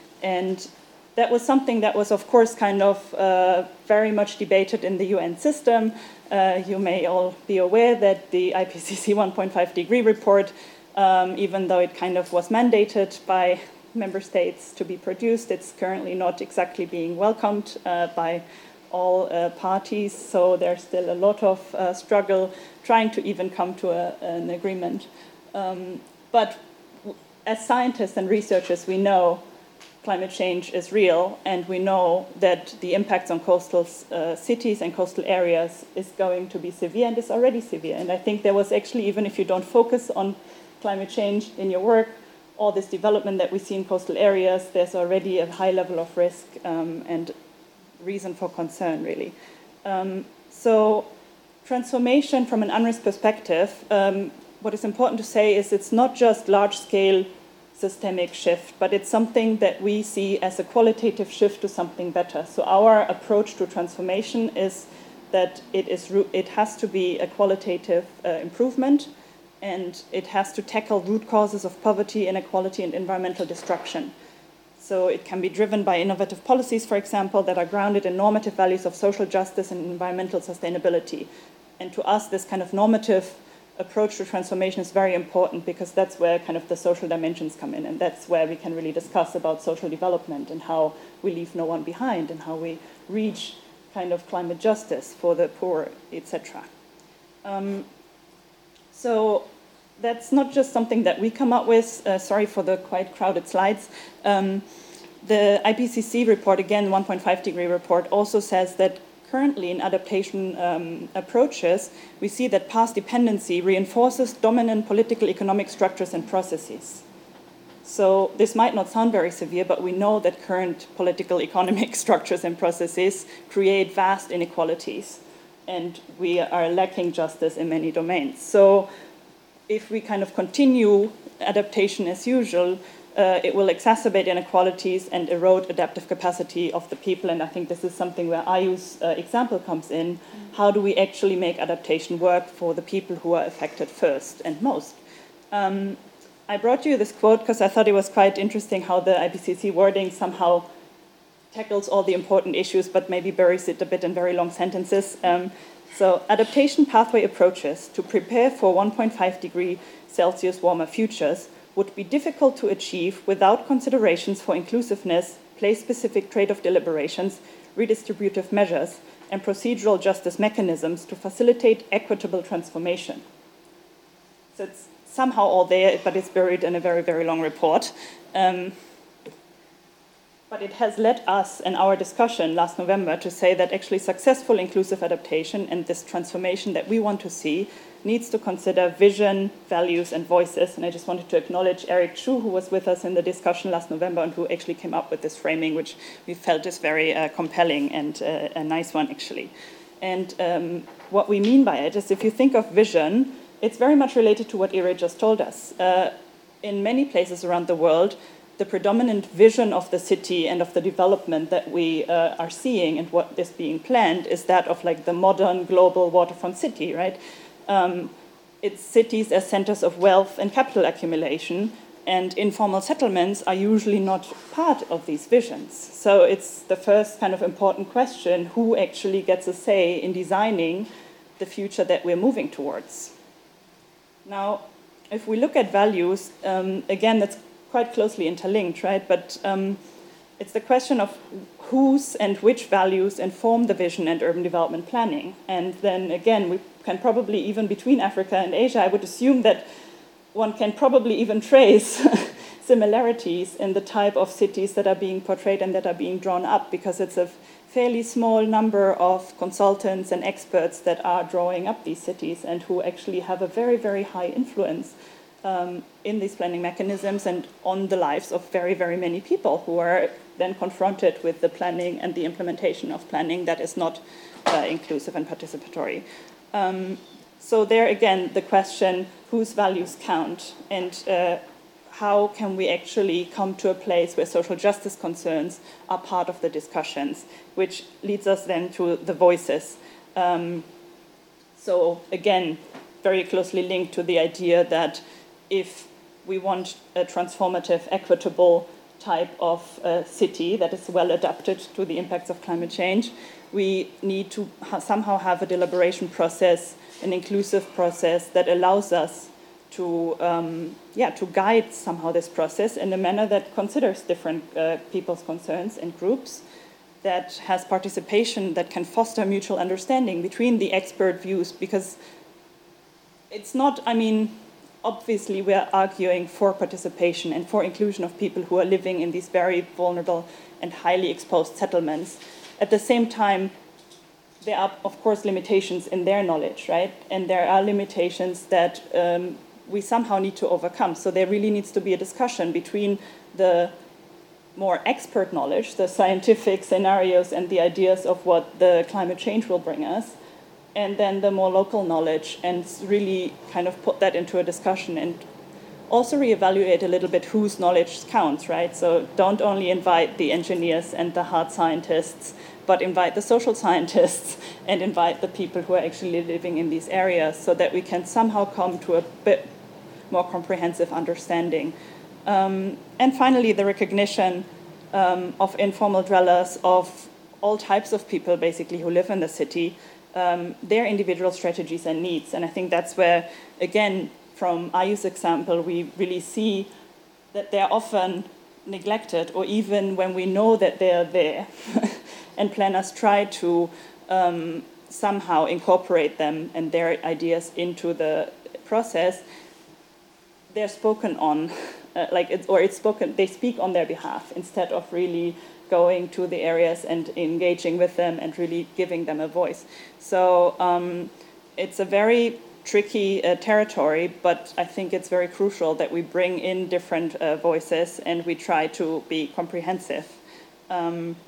and that was something that was, of course, kind of uh, very much debated in the U N system. Uh, you may all be aware that the I P C C one point five degree report, um, even though it kind of was mandated by member states to be produced, it's currently not exactly being welcomed uh, by all uh, parties. So there's still a lot of uh, struggle trying to even come to a, an agreement. Um, but as scientists and researchers, we know climate change is real, and we know that the impacts on coastal uh, cities and coastal areas is going to be severe, and is already severe. And I think there was actually, even if you don't focus on climate change in your work, all this development that we see in coastal areas, there's already a high level of risk um, and reason for concern, really. Um, so transformation from an UNRISD perspective, um, what is important to say is it's not just large-scale systemic shift, but it's something that we see as a qualitative shift to something better. So our approach to transformation is that it is it has to be a qualitative uh, improvement, and it has to tackle root causes of poverty, inequality, and environmental destruction. So it can be driven by innovative policies, for example, that are grounded in normative values of social justice and environmental sustainability. And to us, this kind of normative approach to transformation is very important, because that's where kind of the social dimensions come in, and that's where we can really discuss about social development and how we leave no one behind and how we reach kind of climate justice for the poor, et cetera. Um, so that's not just something that we come up with. Uh, sorry for the quite crowded slides. Um, the I P C C report, again, one point five degree report, also says that currently in adaptation um, approaches, we see that past dependency reinforces dominant political economic structures and processes. So this might not sound very severe, but we know that current political economic structures and processes create vast inequalities, and we are lacking justice in many domains. So if we kind of continue adaptation as usual, Uh, it will exacerbate inequalities and erode adaptive capacity of the people. And I think this is something where I U's uh, example comes in. Mm. How do we actually make adaptation work for the people who are affected first and most? Um, I brought you this quote because I thought it was quite interesting how the I P C C wording somehow tackles all the important issues, but maybe buries it a bit in very long sentences. Um, so, adaptation pathway approaches to prepare for one point five degree Celsius warmer futures would be difficult to achieve without considerations for inclusiveness, place-specific trade-off deliberations, redistributive measures, and procedural justice mechanisms to facilitate equitable transformation. So it's somehow all there, but it's buried in a very, very long report. Um, But it has led us in our discussion last November to say that actually successful inclusive adaptation and this transformation that we want to see needs to consider vision, values, and voices. And I just wanted to acknowledge Eric Chu, who was with us in the discussion last November and who actually came up with this framing, which we felt is very uh, compelling and uh, a nice one, actually. And um, what we mean by it is if you think of vision, it's very much related to what Irit just told us. Uh, in many places around the world, the predominant vision of the city and of the development that we uh, are seeing and what is being planned is that of like the modern global waterfront city, right? Um, it's cities as centers of wealth and capital accumulation, and informal settlements are usually not part of these visions. So it's the first kind of important question, who actually gets a say in designing the future that we're moving towards? Now, if we look at values, um, again, that's quite closely interlinked, right? But um, it's the question of whose and which values inform the vision and urban development planning. And then again, we can probably, even between Africa and Asia, I would assume that one can probably even trace similarities in the type of cities that are being portrayed and that are being drawn up, because it's a fairly small number of consultants and experts that are drawing up these cities and who actually have a very, very high influence um, in these planning mechanisms and on the lives of very, very many people who are then confronted with the planning and the implementation of planning that is not uh, inclusive and participatory. Um, so there again, the question, whose values count, and uh, how can we actually come to a place where social justice concerns are part of the discussions, which leads us then to the voices. Um, so again, very closely linked to the idea that if we want a transformative, equitable type of uh, city that is well adapted to the impacts of climate change, we need to ha- somehow have a deliberation process, an inclusive process that allows us to, um, yeah, to guide somehow this process in a manner that considers different uh, people's concerns and groups, that has participation, that can foster mutual understanding between the expert views, because it's not, I mean, obviously we're arguing for participation and for inclusion of people who are living in these very vulnerable and highly exposed settlements. At the same time, there are, of course, limitations in their knowledge, right? And there are limitations that um, we somehow need to overcome. So there really needs to be a discussion between the more expert knowledge, the scientific scenarios and the ideas of what the climate change will bring us, and then the more local knowledge, and really kind of put that into a discussion and also reevaluate a little bit whose knowledge counts, right? So don't only invite the engineers and the hard scientists, but invite the social scientists and invite the people who are actually living in these areas so that we can somehow come to a bit more comprehensive understanding. Um, and finally, the recognition um, of informal dwellers, of all types of people basically who live in the city, um, their individual strategies and needs. And I think that's where, again, from Ayu's example, we really see that they're often neglected, or even when we know that they're there, and planners try to um, somehow incorporate them and their ideas into the process, they're spoken on, uh, like it's, or it's spoken, they speak on their behalf instead of really going to the areas and engaging with them and really giving them a voice. So um, it's a very tricky uh, territory, but I think it's very crucial that we bring in different uh, voices and we try to be comprehensive. Um,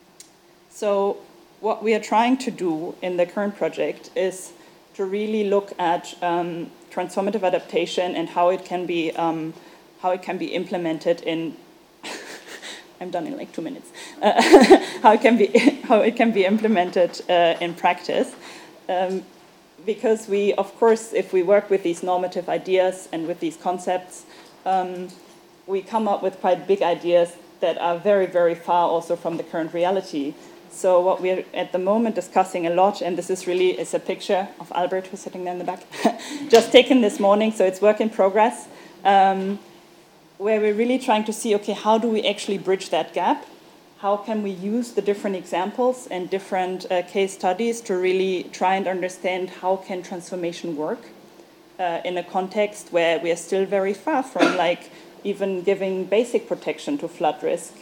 so what we are trying to do in the current project is to really look at um, transformative adaptation and how it can be um, how it can be implemented in. I'm done in like two minutes. Uh, how it can be how it can be implemented uh, in practice. Um, Because we, of course, if we work with these normative ideas and with these concepts, um, we come up with quite big ideas that are very, very far also from the current reality. So what we're at the moment discussing a lot, and this is really, is a picture of Albert who's sitting there in the back, just taken this morning, so it's work in progress, um, where we're really trying to see, okay, how do we actually bridge that gap? How can we use the different examples and different uh, case studies to really try and understand how can transformation work uh, in a context where we are still very far from like even giving basic protection to flood risk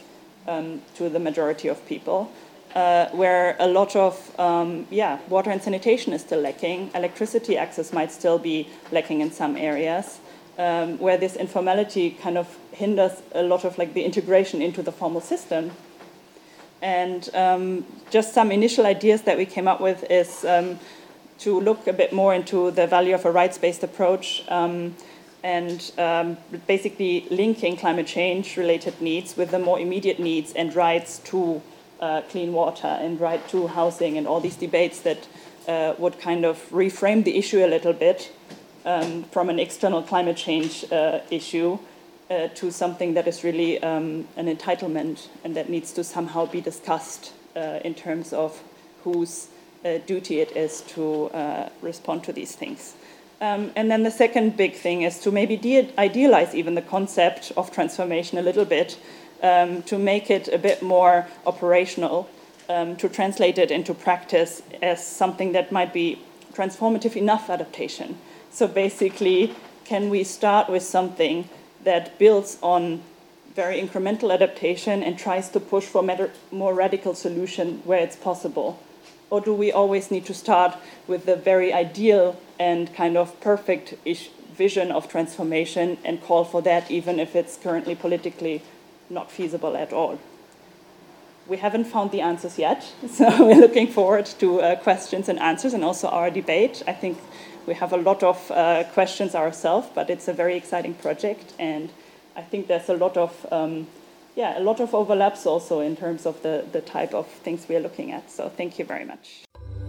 um, to the majority of people, uh, where a lot of, um, yeah, water and sanitation is still lacking, electricity access might still be lacking in some areas, um, where this informality kind of hinders a lot of like the integration into the formal system. And um, just some initial ideas that we came up with is um, to look a bit more into the value of a rights-based approach um, and um, basically linking climate change-related needs with the more immediate needs and rights to uh, clean water and right to housing and all these debates that uh, would kind of reframe the issue a little bit um, from an external climate change uh, issue uh, to something that is really um, an entitlement and that needs to somehow be discussed uh, in terms of whose uh, duty it is to uh, respond to these things. Um, and then the second big thing is to maybe de- idealize even the concept of transformation a little bit, um, to make it a bit more operational, um, to translate it into practice as something that might be transformative enough adaptation. So basically, can we start with something that builds on very incremental adaptation and tries to push for a more radical solution where it's possible? Or do we always need to start with the very ideal and kind of perfect vision of transformation and call for that even if it's currently politically not feasible at all? We haven't found the answers yet, so we're looking forward to uh, questions and answers and also our debate. I think we have a lot of uh, questions ourselves, but it's a very exciting project, and I think there's a lot of um, yeah, a lot of overlaps also in terms of the, the type of things we are looking at. So thank you very much.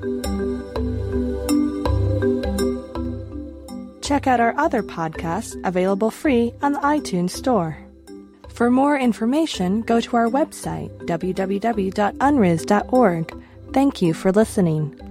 Check out our other podcasts available free on the iTunes Store. For more information, go to our website, w w w dot unris dot org. Thank you for listening.